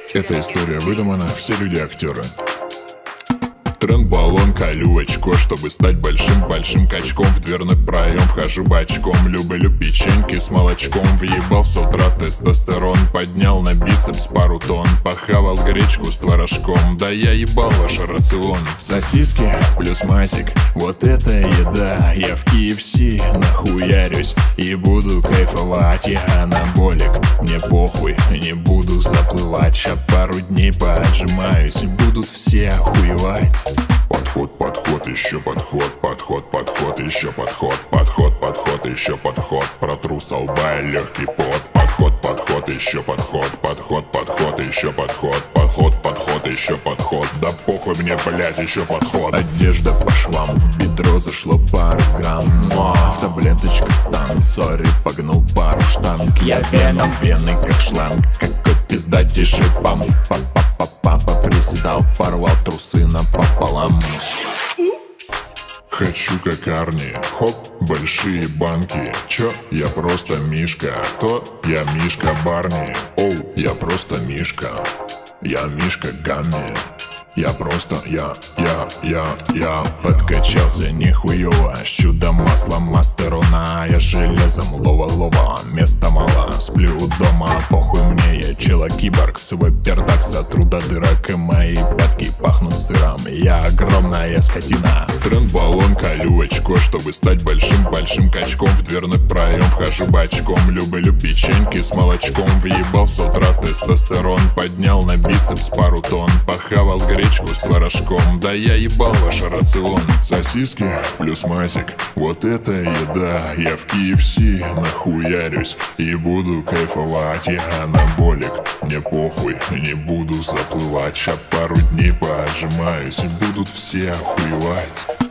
Эта история выдумана, все люди актеры. Тренд, баллон, колю очко, чтобы стать большим качком. В дверной проем вхожу бочком. Люблю печеньки с молочком. Въебал с утра тестостерон. Поднял на бицепс пару тонн. Похавал гречку с творожком. Да я ебал ваш рацион. Сосиски плюс масик, вот это еда. Я в KFC нахуярюсь и буду кайфовать. Я анаболик, мне похуй, не буду заплывать. Ща пару дней поотжимаюсь и будут все охуевать. Подход, еще подход, еще подход, еще подход. Протру со лба и легкий пот. Подход, еще подход, еще подход, еще подход. Да похуй мне, блять, еще подход. Одежда по швам, в бедро зашло пару грамм. В таблеточках стану, сори, погнул пару штанг. Я веном, вены как шланг, какой пиздатей шипам. Папа приседал, порвал трусы напополам. Хочу как Арни, хоп, большие банки. Чё? Я просто Мишка. То я Мишка Барни. Оу, я просто Мишка. Я Мишка Гамми. Я просто, я подкачался нихуево. Чудо масла мастерона. Я железом лова, места мало. Сплю дома, похуй мне, я чела-киборг. Свой пердак сотру до дырок, и мои пятки пахнут сыром. Я огромная скотина. Тренд, баллон, колю очко, чтобы стать большим качком. В дверной проем вхожу бочком. Люблю печеньки с молочком. Въебал с утра тестостерон. Поднял на бицепс пару тонн. Похавал гречку с творожком. Да я ебал ваш рацион. Сосиски плюс масик, вот это еда. Я в KFC нахуярюсь и буду кайфовать. Я анаболик, мне похуй, не буду заплывать. Ща пару дней поотжимаюсь и будут все охуевать.